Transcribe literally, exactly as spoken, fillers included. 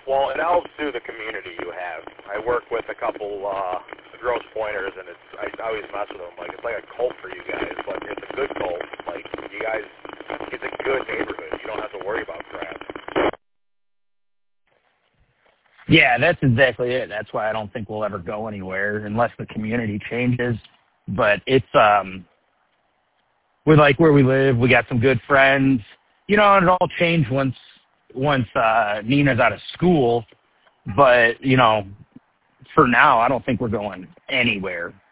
Well, it helps through the community you have. I work with a couple uh, Grosse Pointers, and it's I always mess with them. Like, it's like a cult for you guys, but it's a good cult. Like, you guys, it's a good neighborhood. You don't have to worry about crap. Yeah, that's exactly it. That's why I don't think we'll ever go anywhere unless the community changes. But it's, um, we like where we live. We got some good friends. You know, and it all changed once, once uh, Nina's out of school. But, you know, for now, I don't think we're going anywhere.